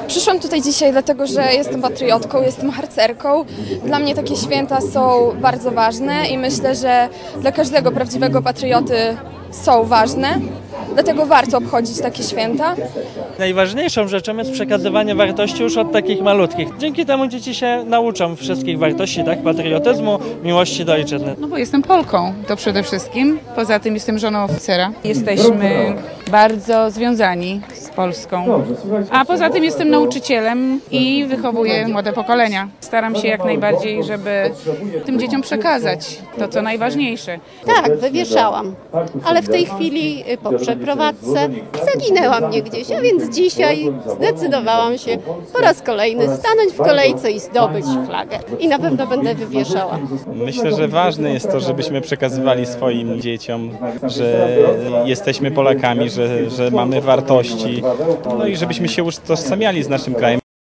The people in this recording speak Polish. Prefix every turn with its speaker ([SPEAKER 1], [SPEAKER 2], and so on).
[SPEAKER 1] Przyszłam tutaj dzisiaj dlatego, że jestem patriotką, jestem harcerką. Dla mnie takie święta są bardzo ważne i myślę, że dla każdego prawdziwego patrioty są ważne. Dlatego warto obchodzić takie święta.
[SPEAKER 2] Najważniejszą rzeczą jest przekazywanie wartości już od takich malutkich. Dzięki temu dzieci się nauczą wszystkich wartości, tak? Patriotyzmu, miłości do ojczyzny.
[SPEAKER 3] No bo jestem Polką, to przede wszystkim. Poza tym jestem żoną oficera. Jesteśmy bardzo związani z Polską. A poza tym jestem nauczycielem i wychowuję młode pokolenia. Staram się jak najbardziej, żeby tym dzieciom przekazać to, co najważniejsze.
[SPEAKER 4] Tak, wywieszałam, ale w tej chwili po przeprowadzce zaginęła mnie gdzieś, a więc dzisiaj zdecydowałam się po raz kolejny stanąć w kolejce i zdobyć flagę. I na pewno będę wywieszała.
[SPEAKER 5] Myślę, że ważne jest to, żebyśmy przekazywali swoim dzieciom, że jesteśmy Polakami, że mamy wartości, no i żebyśmy się utożsamiali z naszym krajem.